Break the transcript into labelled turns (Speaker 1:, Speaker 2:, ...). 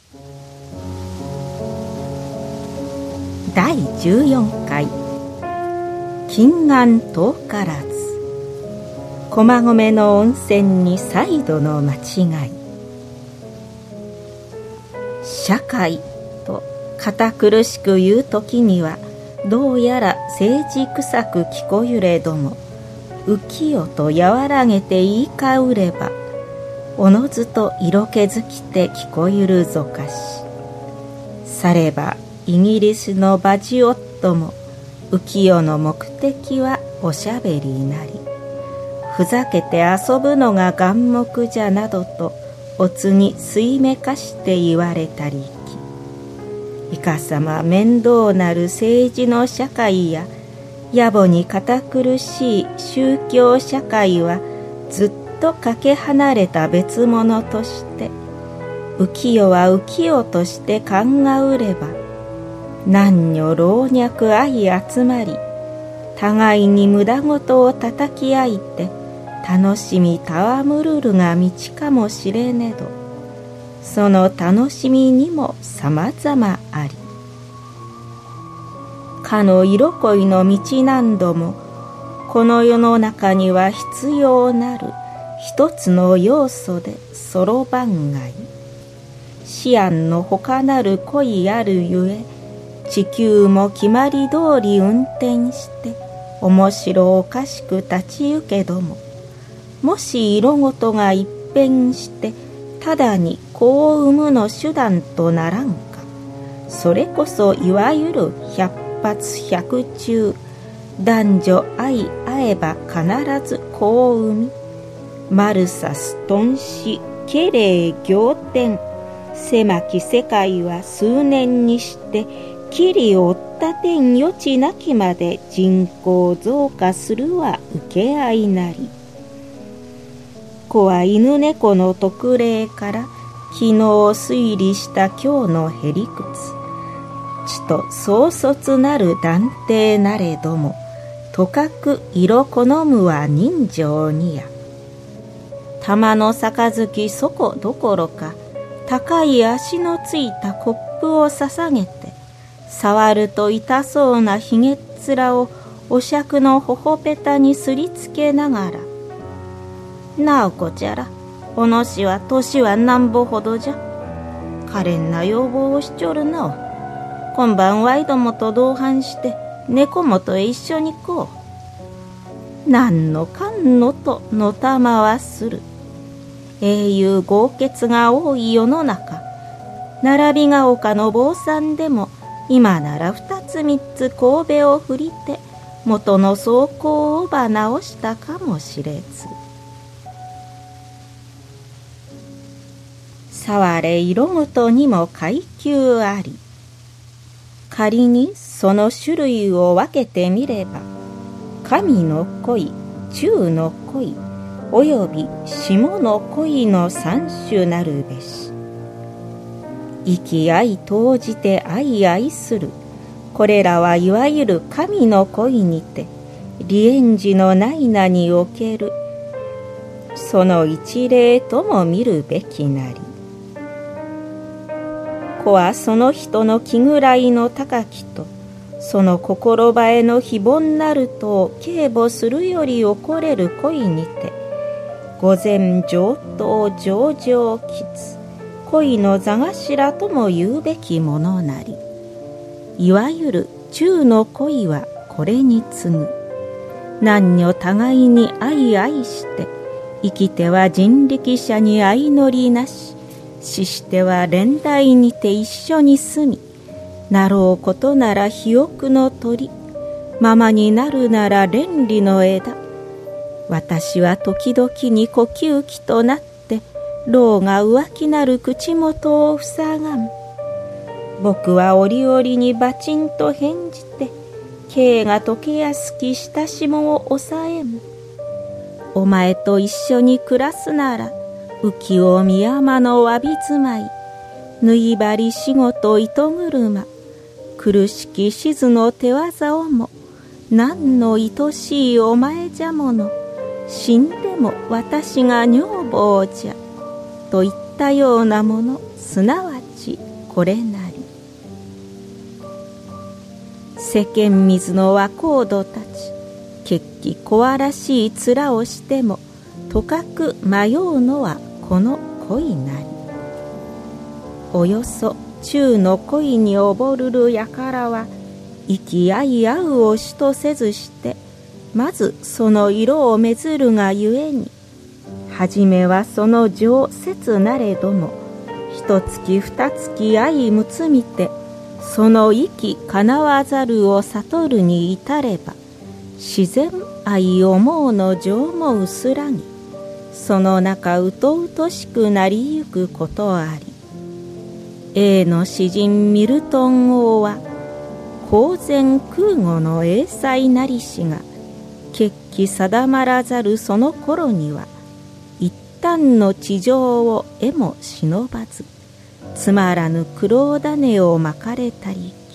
Speaker 1: 第14回金眼遠からず、駒込の温泉に再度の間違い。社会と堅苦しく言うときにはどうやら政治臭く聞こゆれども、浮世と和らげて言い換うればおのずと色気づきて聞こゆるぞかし。さればイギリスのバジオットも浮世の目的はおしゃべりなり、ふざけて遊ぶのが眼目じゃなどとおつに水めかして言われたりき、いかさま面倒なる政治の社会や野暮に堅苦しい宗教社会はずっとかけ離れた別物として、浮世は浮世として考うれば、男女老若相集まり、互いに無駄事を叩き合いて楽しみ戯るるが道かもしれねど、その楽しみにもさまざまあり、かの色恋の道何度もこの世の中には必要なる一つの要素でそろばんがい。思案のほかなる恋あるゆえ、地球も決まり通り運転して面白おかしく立ちゆけども、もし色ごとが一変してただに子を産むの手段とならんか、それこそいわゆる百発百中、男女相合えば必ず子を産み、マルサス頓死ケレイ仰天、狭き世界は数年にしてきりおった天余地なきまで人口増加するは受け合いなり。子は犬猫の特例から昨日推理した今日のへりくつ、ちと壮卒なる断定なれども、とかく色好むは人情にや。玉の杯そこどころか、高い足のついたコップを捧げて、触ると痛そうなひげっ面をお酌のほほぺたにすりつけながら、なおこちゃら、おのしは年はなんぼほどじゃ。可憐な要望をしちょるなお。今晩ワイどもと同伴して猫もとへ一緒に行こう。なんのかんのとのたまはする。英雄豪傑が多い世の中、並びが丘の坊さんでも今なら2つ3つ神戸を振りて元の走行をば直したかもしれず。触れ色ごとにも階級あり、仮にその種類を分けてみれば、神の恋、中の恋、および下の恋の三種なるべし。息愛投じて愛愛する、これらはいわゆる神の恋にて、離縁時のない名におけるその一例とも見るべきなり。子はその人の気ぐらいの高きと、その心映えの非凡なるとを警母するより起これる恋にて、御前上等上々吉、恋の座頭とも言うべきものなり。いわゆる中の恋はこれに次ぐ。男女互いに愛愛して、生きては人力車に相乗りなし、死しては連台にて一緒に住み、なろうことなら肥沃の鳥、ままになるなら連理の枝。私は時々に呼吸器となって、老が浮気なる口元を塞がん。僕は折々にバチンと返じて、刑が解けやすき親しもを抑えむ。お前と一緒に暮らすなら、浮世見山のわび住まい、縫い針り仕事糸車、苦しき静の手技をも、何の愛しいお前じゃもの、死んでも私が女房じゃ、といったようなもの、すなわちちこれなり。世間水の若人たち、血気こわらしい面をしても、とかく迷うのはこの恋なり。およそ中の恋に溺るる輩は、生き合い合うを主とせずして、まずその色をめずるがゆえに、はじめはその情切なれども、一月二月愛むつみて、その息かなわざるを悟るに至れば、自然愛思うの情も薄らぎ、その中うとうとしくなりゆくことあり。英の詩人ミルトン王は、公然空語の英才なりしが、決起定まらざるその頃には、一旦の地上を得も忍ばず、つまらぬ苦労種をまかれたり、